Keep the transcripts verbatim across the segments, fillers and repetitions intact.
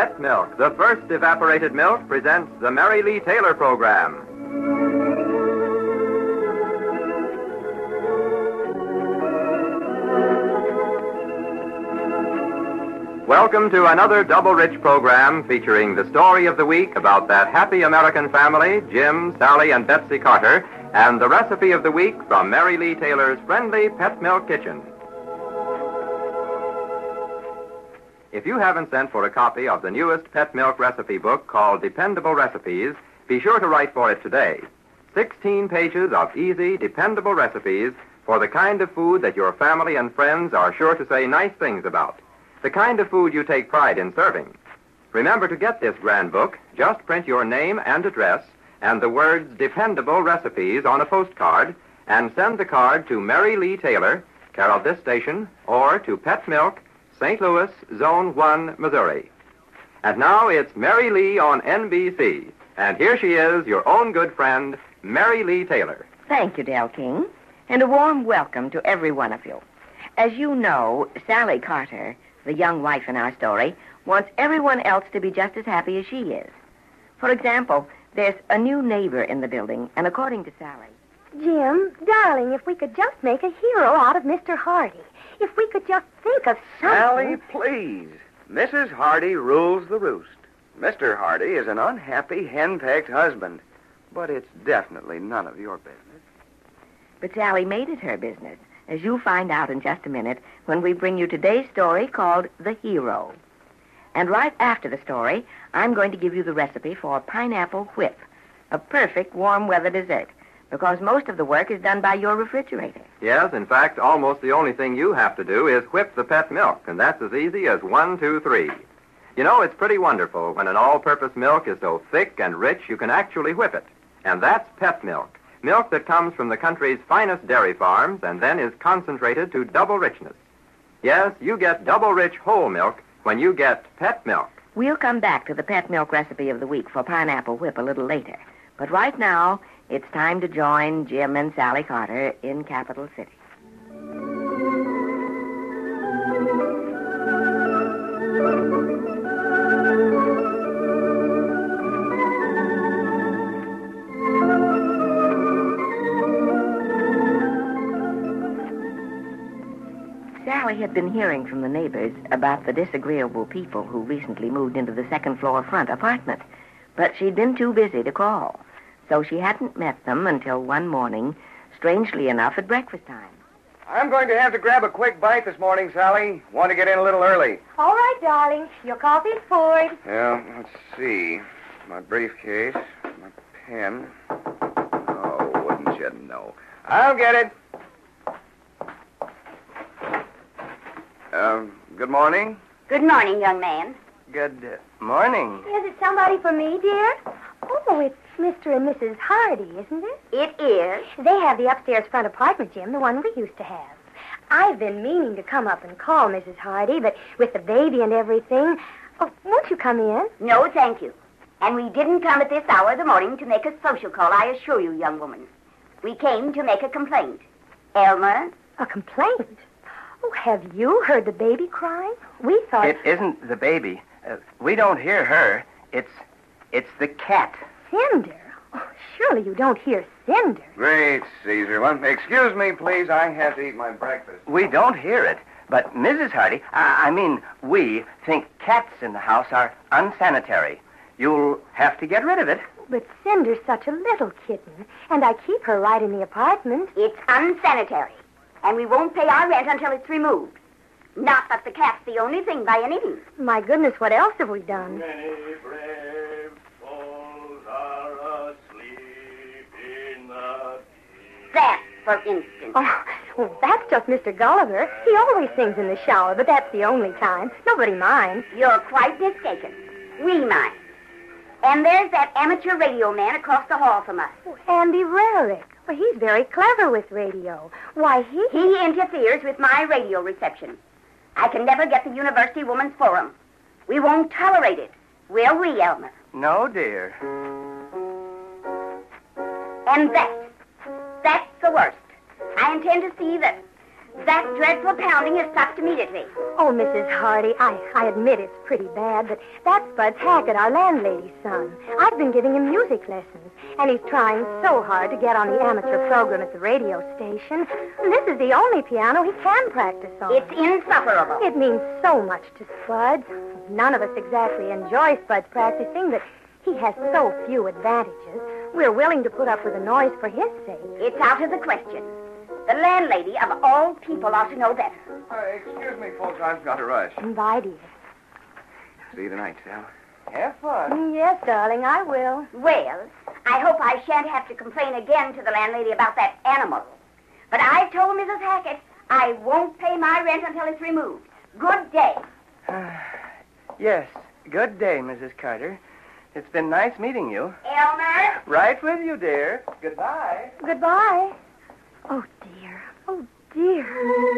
Pet Milk, the first evaporated milk, presents the Mary Lee Taylor program. Welcome to another Double Rich program featuring the story of the week about that happy American family, Jim, Sally, and Betsy Carter, and the recipe of the week from Mary Lee Taylor's friendly Pet Milk Kitchen. If you haven't sent for a copy of the newest Pet Milk recipe book called Dependable Recipes, be sure to write for it today. Sixteen pages of easy, dependable recipes for the kind of food that your family and friends are sure to say nice things about. The kind of food you take pride in serving. Remember to get this grand book, just print your name and address and the words Dependable Recipes on a postcard and send the card to Mary Lee Taylor, care of this station, or to Pet Milk, Saint Louis, Zone one, Missouri. And now it's Mary Lee on N B C. And here she is, your own good friend, Mary Lee Taylor. Thank you, Del King, and a warm welcome to every one of you. As you know, Sally Carter, the young wife in our story, wants everyone else to be just as happy as she is. For example, there's a new neighbor in the building, and according to Sally... Jim, darling, if we could just make a hero out of Mister Hardy. If we could just think of something... Sally, please. Missus Hardy rules the roost. Mister Hardy is an unhappy, hen-pecked husband. But it's definitely none of your business. But Sally made it her business, as you'll find out in just a minute when we bring you today's story called The Hero. And right after the story, I'm going to give you the recipe for pineapple whip, a perfect warm weather dessert, because most of the work is done by your refrigerator. Yes, in fact, almost the only thing you have to do is whip the pet milk, and that's as easy as one, two, three. You know, it's pretty wonderful when an all-purpose milk is so thick and rich you can actually whip it. And that's pet milk. Milk that comes from the country's finest dairy farms and then is concentrated to double richness. Yes, you get double rich whole milk when you get pet milk. We'll come back to the pet milk recipe of the week for pineapple whip a little later. But right now, it's time to join Jim and Sally Carter in Capital City. Sally had been hearing from the neighbors about the disagreeable people who recently moved into the second-floor front apartment, but she'd been too busy to call, so she hadn't met them until one morning, strangely enough, at breakfast time. I'm going to have to grab a quick bite this morning, Sally. Want to get in a little early. All right, darling. Your coffee's poured. Yeah, let's see. My briefcase, my pen. Oh, wouldn't you know? I'll get it. Um, good morning. Good morning, young man. Good uh, morning. Is it somebody for me, dear? Oh, it's Mister and Missus Hardy, isn't it? It is. They have the upstairs front apartment, Jim, the one we used to have. I've been meaning to come up and call Missus Hardy, but with the baby and everything... Oh, won't you come in? No, thank you. And we didn't come at this hour of the morning to make a social call, I assure you, young woman. We came to make a complaint. Elmer? A complaint? Oh, have you heard the baby crying? We thought... It isn't the baby. Uh, we don't hear her. It's it's the cat. Cinder? Oh, surely you don't hear Cinder. Great Caesar. Well, excuse me, please. I have to eat my breakfast. We don't hear it. But Missus Hardy, I, I mean, we think cats in the house are unsanitary. You'll have to get rid of it. But Cinder's such a little kitten, and I keep her right in the apartment. It's unsanitary. And we won't pay our rent until it's removed. Not that the cat's the only thing by any means. My goodness, what else have we done? Many brave souls are asleep in the peace. That, for instance. Oh, well, that's just Mister Gulliver. He always sings in the shower, but that's the only time. Nobody minds. You're quite mistaken. We mind. And there's that amateur radio man across the hall from us. Oh, Andy Rarick. Well, he's very clever with radio. Why, he... He interferes with my radio reception. I can never get the University Woman's Forum. We won't tolerate it. Will we, Elmer? No, dear. And that, that's the worst. I intend to see that That dreadful pounding has stopped immediately. Oh, Missus Hardy, I, I admit it's pretty bad, but that's Bud Hackett, our landlady's son. I've been giving him music lessons, and he's trying so hard to get on the amateur program at the radio station. And this is the only piano he can practice on. It's insufferable. It means so much to Spud. None of us exactly enjoy Spud's practicing, but he has so few advantages. We're willing to put up with the noise for his sake. It's out of the question. The landlady of all people ought to know better. Uh, excuse me, folks. I've got to rush. Bye, dear. See you tonight, Sal. Have fun. Yes, darling, I will. Well, I hope I shan't have to complain again to the landlady about that animal. But I've told Missus Hackett I won't pay my rent until it's removed. Good day. Yes, good day, Missus Carter. It's been nice meeting you. Elmer? Right with you, dear. Goodbye. Goodbye. Oh, dear. Oh, dear.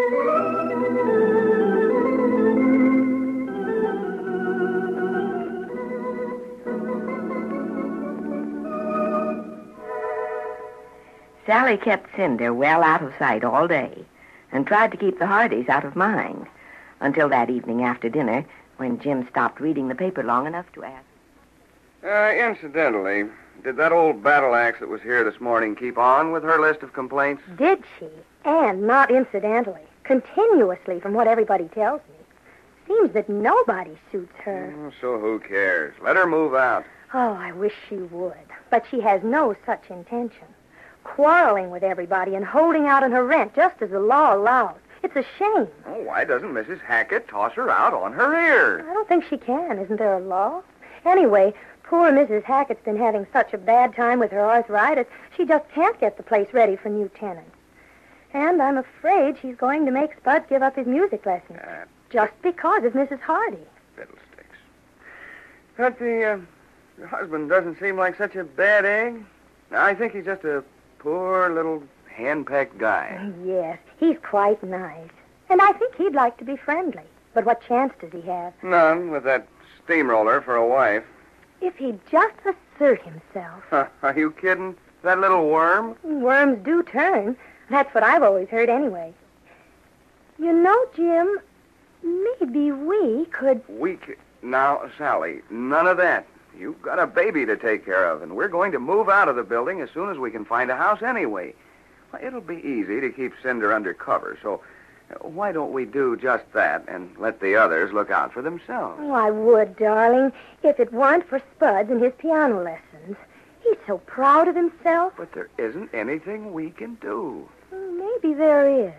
Sally kept Cinder well out of sight all day and tried to keep the Hardys out of mind until that evening after dinner when Jim stopped reading the paper long enough to ask. Uh, incidentally, did that old battle axe that was here this morning keep on with her list of complaints? Did she? And not incidentally. Continuously, from what everybody tells me. Seems that nobody suits her. Oh, so who cares? Let her move out. Oh, I wish she would. But she has no such intention. Quarreling with everybody and holding out on her rent just as the law allows. It's a shame. Oh, why doesn't Missus Hackett toss her out on her ear? I don't think she can. Isn't there a law? Anyway, poor Missus Hackett's been having such a bad time with her arthritis, she just can't get the place ready for new tenants. And I'm afraid she's going to make Spud give up his music lessons. Uh, just because of Missus Hardy. Fiddlesticks. But the, uh, the husband doesn't seem like such a bad egg. I think he's just a poor little hand-packed guy. Yes, he's quite nice. And I think he'd like to be friendly. But what chance does he have? None, with that steamroller for a wife. If he'd just assert himself. Huh, are you kidding? That little worm? Worms do turn. That's what I've always heard anyway. You know, Jim, maybe we could... We c- Now, Sally, none of that. You've got a baby to take care of, and we're going to move out of the building as soon as we can find a house anyway. Well, it'll be easy to keep Cinder under cover, so uh, why don't we do just that and let the others look out for themselves? Oh, I would, darling, if it weren't for Spuds and his piano lessons. He's so proud of himself. But there isn't anything we can do. Maybe there is.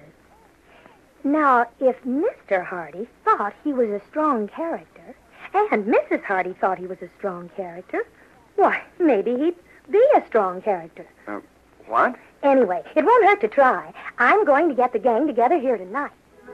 Now, if Mister Hardy thought he was a strong character, and Missus Hardy thought he was a strong character, why, maybe he'd be a strong character. Uh, what? Anyway, it won't hurt to try. I'm going to get the gang together here tonight.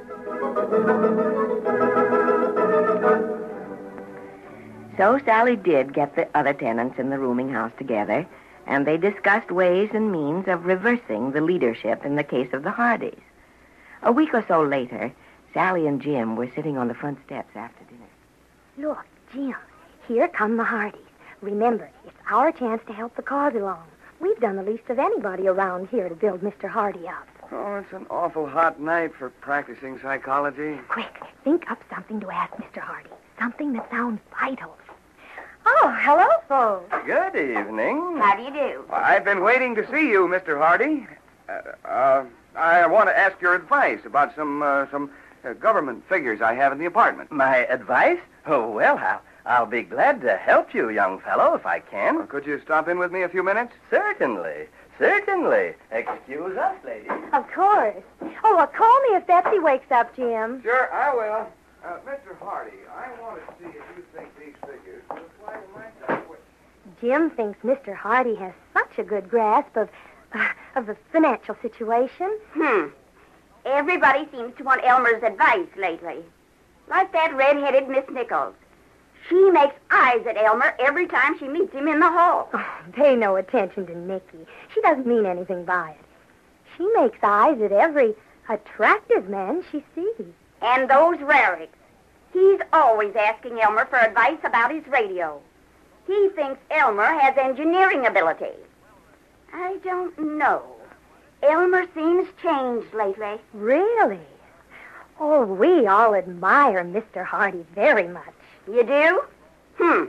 So Sally did get the other tenants in the rooming house together, and they discussed ways and means of reversing the leadership in the case of the Hardys. A week or so later, Sally and Jim were sitting on the front steps after dinner. Look, Jim, here come the Hardys. Remember, it's our chance to help the cause along. We've done the least of anybody around here to build Mister Hardy up. Oh, it's an awful hot night for practicing psychology. Quick, think up something to ask Mister Hardy. Something that sounds vital. Oh, hello, folks. Good evening. How do you do? I've been waiting to see you, Mister Hardy. Uh, uh, I want to ask your advice about some uh, some uh, government figures I have in the apartment. My advice? Oh, well, I'll, I'll be glad to help you, young fellow, if I can. Uh, could you stop in with me a few minutes? Certainly. Certainly. Excuse us, ladies. Of course. Oh, well, call me if Betsy wakes up, Jim. Sure, I will. Uh, Mister Hardy, I want to see if you think these figures will apply to my situation. Jim thinks Mister Hardy has such a good grasp of, uh, of the financial situation. Hmm. Everybody seems to want Elmer's advice lately. Like that red-headed Miss Nichols. She makes eyes at Elmer every time she meets him in the hall. Oh, pay no attention to Nicky. She doesn't mean anything by it. She makes eyes at every attractive man she sees. And those Raricks. He's always asking Elmer for advice about his radio. He thinks Elmer has engineering ability. I don't know. Elmer seems changed lately. Really? Oh, we all admire Mister Hardy very much. You do? Hmm.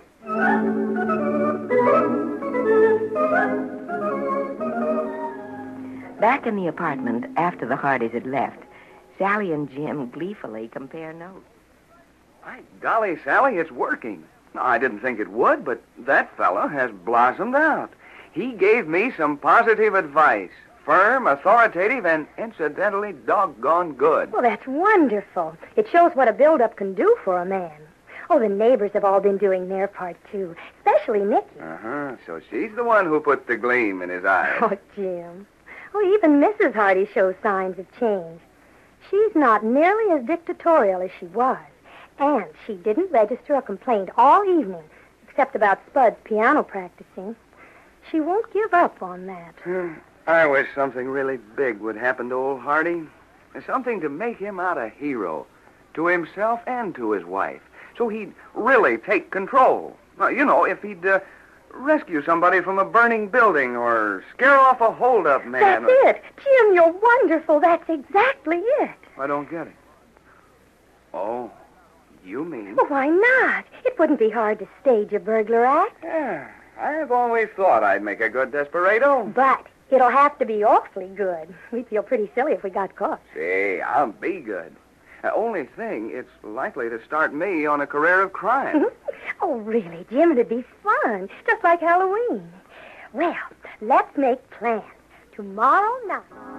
Back in the apartment, after the Hardys had left, Sally and Jim gleefully compare notes. My golly, Sally, it's working. I didn't think it would, but that fellow has blossomed out. He gave me some positive advice. Firm, authoritative, and incidentally doggone good. Well, that's wonderful. It shows what a build-up can do for a man. Oh, the neighbors have all been doing their part, too, especially Nicky. Uh-huh. So she's the one who put the gleam in his eye. Oh, Jim. Oh, even Missus Hardy shows signs of change. She's not nearly as dictatorial as she was. And she didn't register a complaint all evening, except about Spud's piano practicing. She won't give up on that. I wish something really big would happen to old Hardy. Something to make him out a hero, to himself and to his wife, so he'd really take control. Uh, you know, if he'd uh, rescue somebody from a burning building or scare off a hold-up man. That's or... it. Jim, you're wonderful. That's exactly it. I don't get it. Oh, you mean... Well, why not? It wouldn't be hard to stage a burglar act. Yeah, I've always thought I'd make a good desperado. But it'll have to be awfully good. We'd feel pretty silly if we got caught. Say, I'll be good. The only thing, it's likely to start me on a career of crime. Oh, really, Jim? It'd be fun, just like Halloween. Well, let's make plans. Tomorrow night.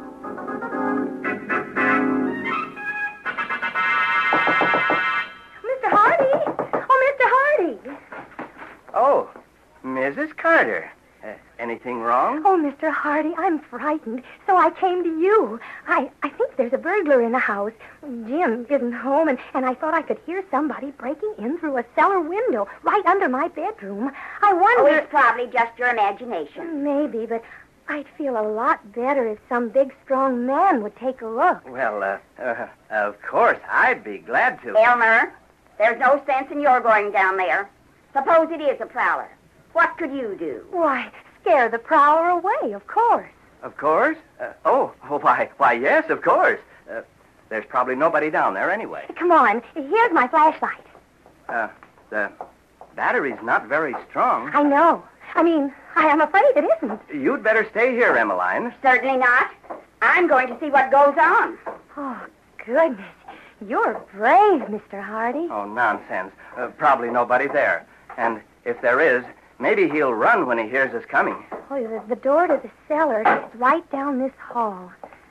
Mister Hardy! Oh, Mister Hardy! Oh, Missus Carter. Uh, anything wrong? Oh, Mister Hardy, I'm frightened, so I came to you. I, I think there's a burglar in the house. Jim isn't home, and, and I thought I could hear somebody breaking in through a cellar window right under my bedroom. I wonder... Oh, it's probably just your imagination. Maybe, but I'd feel a lot better if some big, strong man would take a look. Well, uh, uh, of course, I'd be glad to. Elmer, there's no sense in your going down there. Suppose it is a prowler. What could you do? Why, scare the prowler away, of course. Of course? Uh, oh, oh, why, why, yes, of course. Uh, there's probably nobody down there anyway. Come on, here's my flashlight. Uh, the battery's not very strong. I know. I mean, I am afraid it isn't. You'd better stay here, Emmeline. Certainly not. I'm going to see what goes on. Oh, goodness. You're brave, Mister Hardy. Oh, nonsense. Uh, probably nobody there. And if there is, maybe he'll run when he hears us coming. Oh, the, the door to the cellar is right down this hall.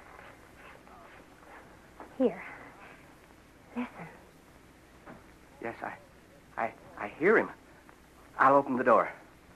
Here. Listen. Yes, I, I, I hear him. I'll open the door.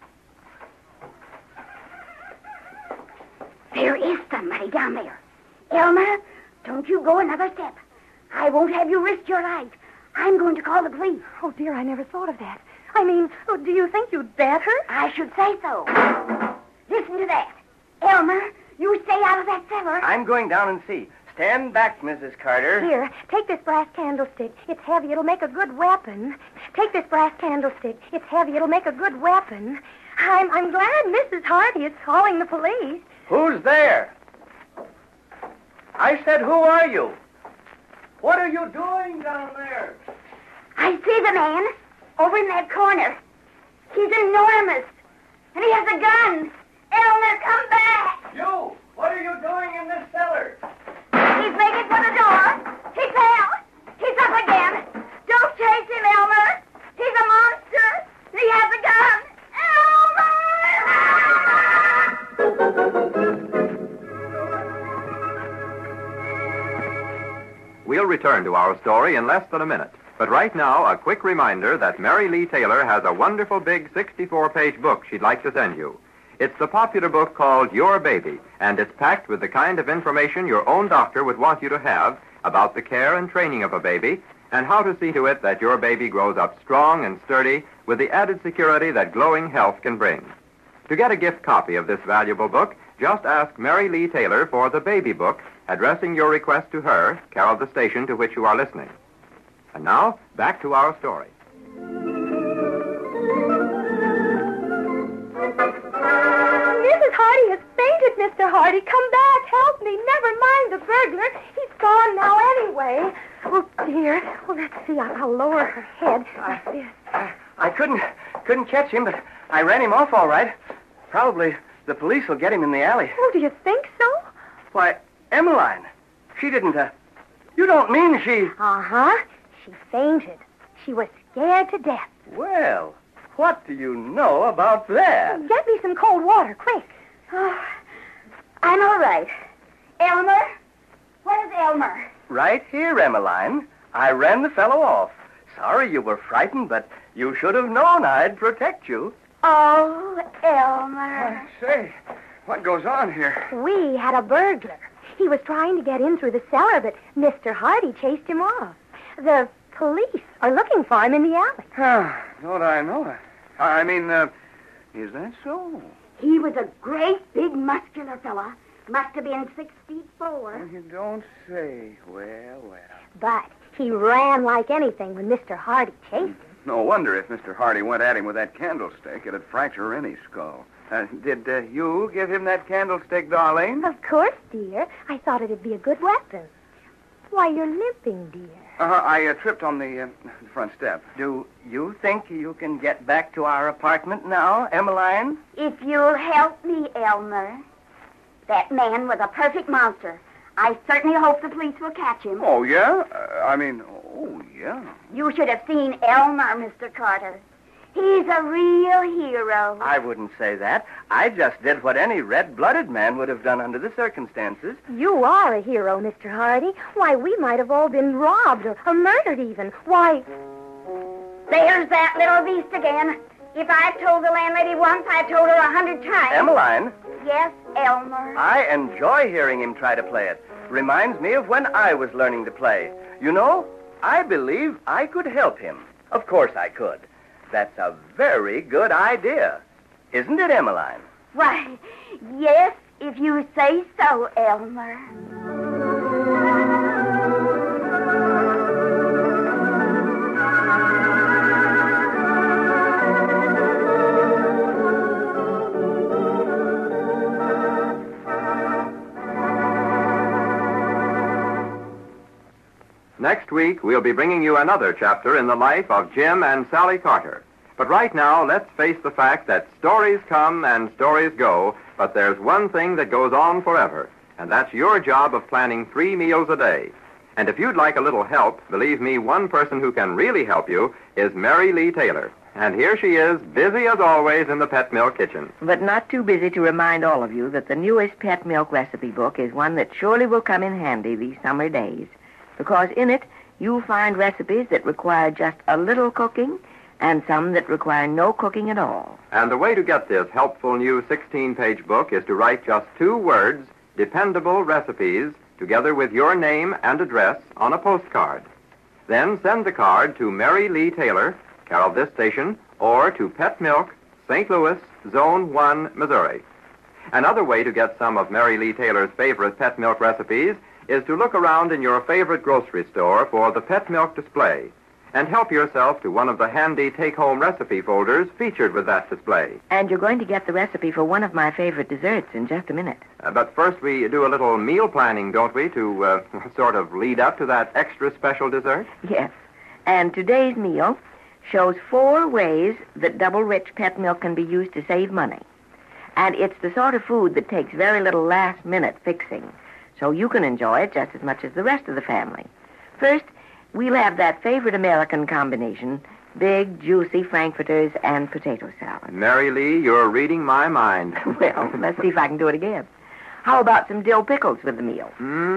There is somebody down there. Elmer, don't you go another step. I won't have you risk your life. I'm going to call the police. Oh, dear, I never thought of that. I mean, oh, do you think you'd better? I should say so. Listen to that. Elmer, you stay out of that cellar. I'm going down and see. Stand back, Missus Carter. Here, take this brass candlestick. It's heavy. It'll make a good weapon. Take this brass candlestick. It's heavy. It'll make a good weapon. I'm, I'm glad Missus Hardy is calling the police. Who's there? I said, who are you? What are you doing down there? I see the man over in that corner. He's enormous, and he has a gun. Elmer, come back. You! What are you doing in this cellar? He's making for the door. He fell. He's up again. Don't chase him, Elmer. He's a monster. He has a gun. We'll return to our story in less than a minute. But right now, a quick reminder that Mary Lee Taylor has a wonderful big sixty-four page book she'd like to send you. It's the popular book called Your Baby, and it's packed with the kind of information your own doctor would want you to have about the care and training of a baby and how to see to it that your baby grows up strong and sturdy with the added security that glowing health can bring. To get a gift copy of this valuable book, just ask Mary Lee Taylor for the baby book, addressing your request to her, care of the station to which you are listening. And now, back to our story. Missus Hardy has fainted, it, Mister Hardy. Come back. Help me. Never mind the burglar. He's gone now anyway. Oh, dear. Well, let's see. I'll, I'll lower her head like this. I, I couldn't couldn't catch him, but I ran him off all right. Probably the police will get him in the alley. Oh, do you think so? Why, Emmeline, she didn't, uh... You don't mean she... Uh-huh. She fainted. She was scared to death. Well, what do you know about that? Get me some cold water, quick. Oh, I'm all right. Elmer? Where's Elmer? Right here, Emmeline. I ran the fellow off. Sorry you were frightened, but you should have known I'd protect you. Oh, Elmer. Say, what goes on here? We had a burglar. He was trying to get in through the cellar, but Mister Hardy chased him off. The police are looking for him in the alley. Don't I know it? I mean, uh, is that so? He was a great, big, muscular fella. Must have been six feet four. You don't say. Well, well. But he ran like anything when Mister Hardy chased him. No wonder if Mister Hardy went at him with that candlestick, it'd fracture any skull. Uh, did uh, you give him that candlestick, Darlene? Of course, dear. I thought it'd be a good weapon. Why, you're limping, dear. Uh, I uh, tripped on the uh, front step. Do you think you can get back to our apartment now, Emmeline? If you'll help me, Elmer. That man was a perfect monster. I certainly hope the police will catch him. Oh, yeah? Uh, I mean, oh, yeah. You should have seen Elmer, Mister Carter. He's a real hero. I wouldn't say that. I just did what any red-blooded man would have done under the circumstances. You are a hero, Mister Hardy. Why, we might have all been robbed or, or murdered even. Why... There's that little beast again. If I've told the landlady once, I've told her a hundred times. Emmeline? Yes, Elmer. I enjoy hearing him try to play it. Reminds me of when I was learning to play. You know, I believe I could help him. Of course I could. That's a very good idea. Isn't it, Emmeline? Why, yes, if you say so, Elmer. Next week, we'll be bringing you another chapter in the life of Jim and Sally Carter. But right now, let's face the fact that stories come and stories go, but there's one thing that goes on forever, and that's your job of planning three meals a day. And if you'd like a little help, believe me, one person who can really help you is Mary Lee Taylor. And here she is, busy as always in the Pet Milk kitchen. But not too busy to remind all of you that the newest Pet Milk recipe book is one that surely will come in handy these summer days. Because in it, you'll find recipes that require just a little cooking and some that require no cooking at all. And the way to get this helpful new sixteen-page book is to write just two words, Dependable Recipes, together with your name and address on a postcard. Then send the card to Mary Lee Taylor, care of this station, or to Pet Milk, Saint Louis, Zone one, Missouri. Another way to get some of Mary Lee Taylor's favorite Pet Milk recipes is to look around in your favorite grocery store for the Pet Milk display and help yourself to one of the handy take-home recipe folders featured with that display. And you're going to get the recipe for one of my favorite desserts in just a minute. Uh, but first we do a little meal planning, don't we, to uh, sort of lead up to that extra special dessert? Yes. And today's meal shows four ways that double-rich Pet Milk can be used to save money. And it's the sort of food that takes very little last-minute fixing, so you can enjoy it just as much as the rest of the family. First, we'll have that favorite American combination, big, juicy frankfurters and potato salad. Mary Lee, you're reading my mind. Well, let's see if I can do it again. How about some dill pickles with the meal?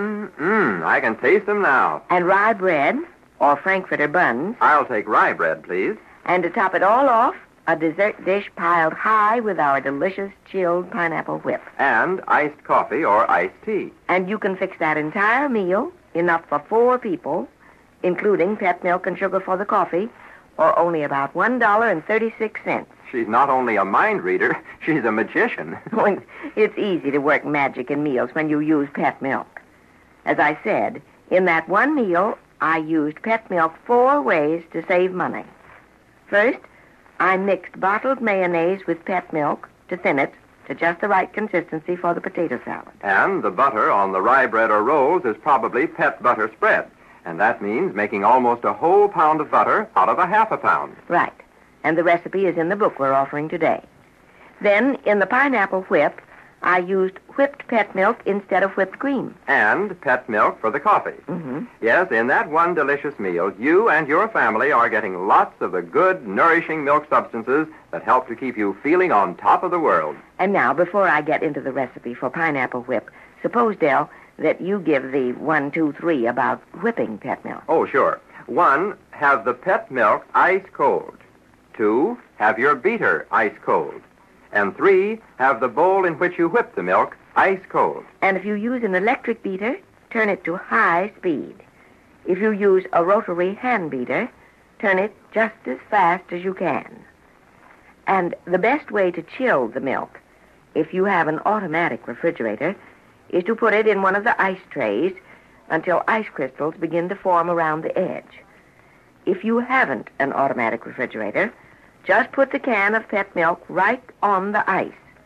Mmm, I can taste them now. And rye bread, or frankfurter buns. I'll take rye bread, please. And to top it all off, a dessert dish piled high with our delicious chilled pineapple whip. And iced coffee or iced tea. And you can fix that entire meal, enough for four people, including Pet Milk and sugar for the coffee, or only about one dollar and thirty-six cents. She's not only a mind reader, she's a magician. It's easy to work magic in meals when you use Pet Milk. As I said, in that one meal, I used Pet Milk four ways to save money. First, I mixed bottled mayonnaise with Pet Milk to thin it to just the right consistency for the potato salad. And the butter on the rye bread or rolls is probably pet butter spread. And that means making almost a whole pound of butter out of a half a pound. Right. And the recipe is in the book we're offering today. Then, in the pineapple whip, I used whipped pet milk instead of whipped cream. And pet milk for the coffee. Mm-hmm. Yes, in that one delicious meal, you and your family are getting lots of the good, nourishing milk substances that help to keep you feeling on top of the world. And now, before I get into the recipe for pineapple whip, suppose, Del, that you give the one, two, three about whipping pet milk. Oh, sure. One, have the pet milk ice cold. Two, have your beater ice cold. And three, have the bowl in which you whip the milk ice cold. And if you use an electric beater, turn it to high speed. If you use a rotary hand beater, turn it just as fast as you can. And the best way to chill the milk, if you have an automatic refrigerator, is to put it in one of the ice trays until ice crystals begin to form around the edge. If you haven't an automatic refrigerator, just put the can of pet milk right on the ice.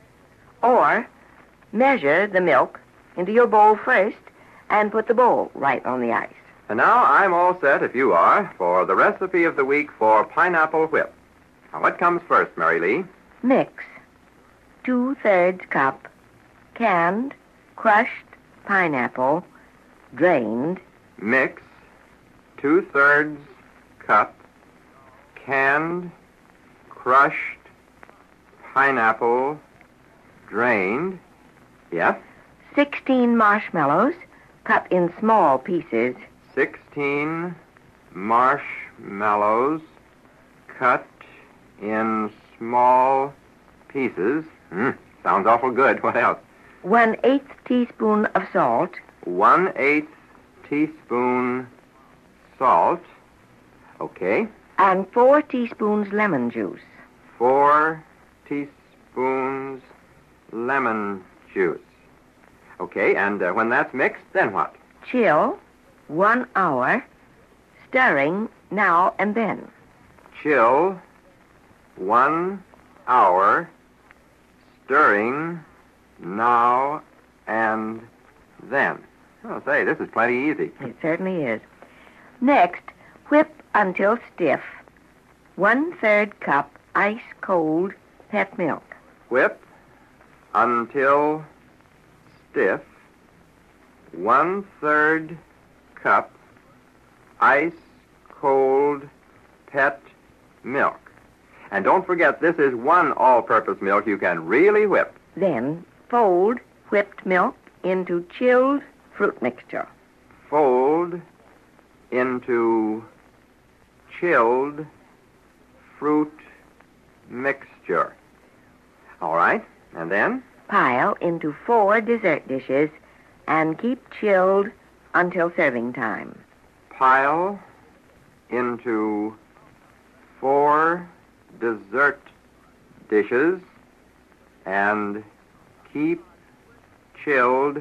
Or measure the milk into your bowl first and put the bowl right on the ice. And now I'm all set, if you are, for the recipe of the week for pineapple whip. Now, what comes first, Mary Lee? Mix two-thirds cup canned, crushed pineapple, drained. Mix two-thirds cup canned, crushed pineapple, drained. Yep. sixteen marshmallows cut in small pieces. sixteen marshmallows cut in small pieces. Mm, sounds awful good. What else? One-eighth teaspoon of salt. One-eighth teaspoon salt. Okay. And four teaspoons lemon juice. Four teaspoons lemon juice. Okay, and uh, when that's mixed, then what? Chill one hour, stirring now and then. Chill one hour, stirring now and then. Oh, say, this is plenty easy. It certainly is. Next, whip until stiff. One-third cup ice-cold pet milk. Whip until stiff. One-third cup ice-cold pet milk. And don't forget, this is one all-purpose milk you can really whip. Then fold whipped milk into chilled fruit mixture. Fold into chilled fruit mixture. All right, and then? Pile into four dessert dishes and keep chilled until serving time. Pile into four dessert dishes and keep chilled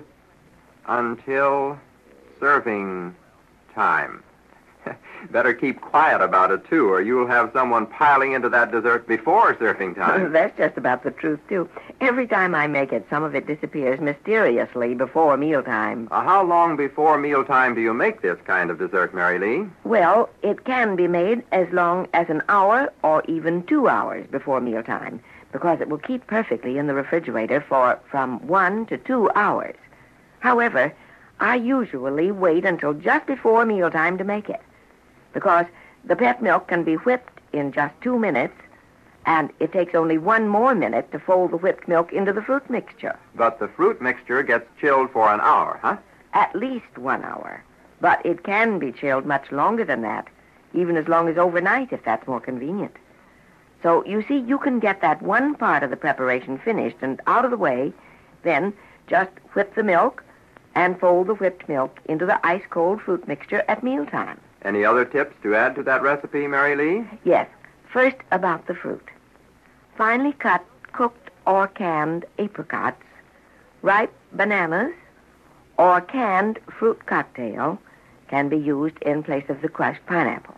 until serving time. Better keep quiet about it, too, or you'll have someone piling into that dessert before serving time. That's just about the truth, too. Every time I make it, some of it disappears mysteriously before mealtime. Uh, how long before mealtime do you make this kind of dessert, Mary Lee? Well, it can be made as long as an hour or even two hours before mealtime, because it will keep perfectly in the refrigerator for from one to two hours. However, I usually wait until just before mealtime to make it, because the pet milk can be whipped in just two minutes, and it takes only one more minute to fold the whipped milk into the fruit mixture. But the fruit mixture gets chilled for an hour, huh? At least one hour. But it can be chilled much longer than that, even as long as overnight, if that's more convenient. So, you see, you can get that one part of the preparation finished and out of the way, then just whip the milk and fold the whipped milk into the ice-cold fruit mixture at mealtime. Any other tips to add to that recipe, Mary Lee? Yes. First, about the fruit. Finely cut, cooked, or canned apricots, ripe bananas, or canned fruit cocktail can be used in place of the crushed pineapple.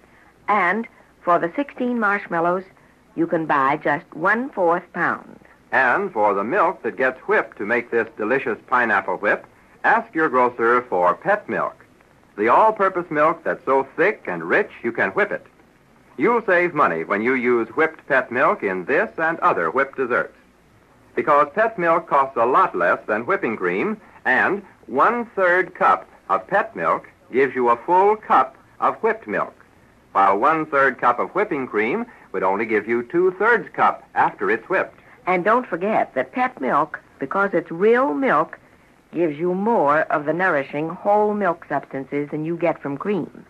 And for the sixteen marshmallows, you can buy just one-fourth pound. And for the milk that gets whipped to make this delicious pineapple whip, ask your grocer for Pet Milk, the all-purpose milk that's so thick and rich you can whip it. You'll save money when you use whipped Pet Milk in this and other whipped desserts, because Pet Milk costs a lot less than whipping cream, and one-third cup of Pet Milk gives you a full cup of whipped milk, while one-third cup of whipping cream would only give you two-thirds cup after it's whipped. And don't forget that Pet Milk, because it's real milk, gives you more of the nourishing whole milk substances than you get from cream.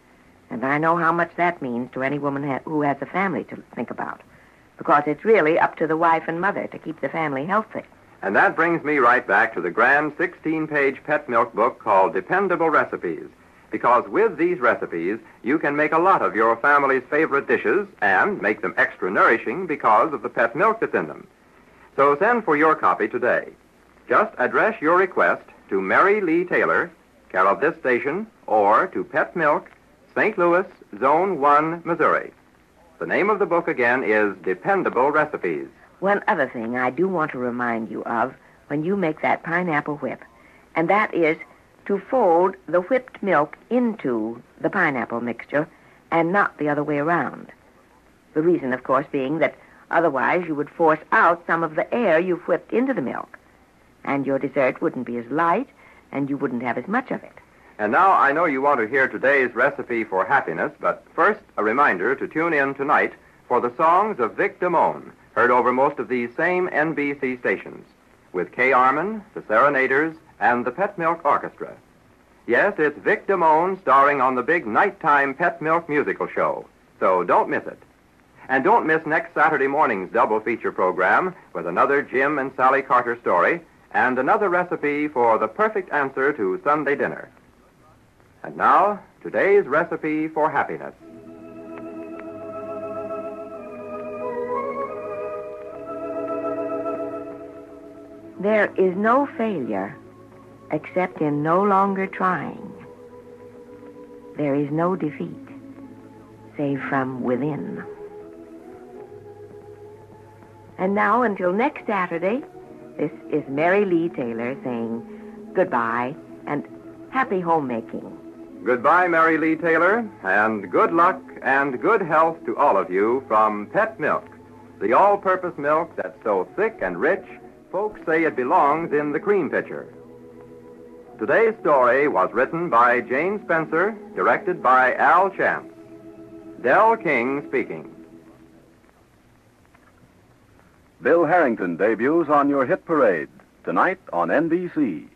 And I know how much that means to any woman ha- who has a family to think about, because it's really up to the wife and mother to keep the family healthy. And that brings me right back to the grand sixteen-page Pet Milk book called Dependable Recipes, because with these recipes, you can make a lot of your family's favorite dishes and make them extra nourishing because of the Pet Milk that's in them. So send for your copy today. Just address your request to Mary Lee Taylor, care of this station, or to Pet Milk, Saint Louis, Zone one, Missouri. The name of the book again is Dependable Recipes. One other thing I do want to remind you of when you make that pineapple whip, and that is to fold the whipped milk into the pineapple mixture and not the other way around. The reason, of course, being that otherwise you would force out some of the air you've whipped into the milk, and your dessert wouldn't be as light, and you wouldn't have as much of it. And now I know you want to hear today's recipe for happiness, but first a reminder to tune in tonight for the songs of Vic Damone, heard over most of these same N B C stations, with Kay Arman, the Serenaders, and the Pet Milk Orchestra. Yes, it's Vic Damone starring on the big nighttime Pet Milk musical show, so don't miss it. And don't miss next Saturday morning's double feature program with another Jim and Sally Carter story and another recipe for the perfect answer to Sunday dinner. And now, today's recipe for happiness. There is no failure except in no longer trying. There is no defeat save from within. And now, until next Saturday, this is Mary Lee Taylor saying goodbye and happy homemaking. Goodbye, Mary Lee Taylor, and good luck and good health to all of you from Pet Milk, the all-purpose milk that's so thick and rich, folks say it belongs in the cream pitcher. Today's story was written by Jane Spencer, directed by Al Chance. Del King speaking. Bill Harrington debuts on your hit parade, tonight on N B C.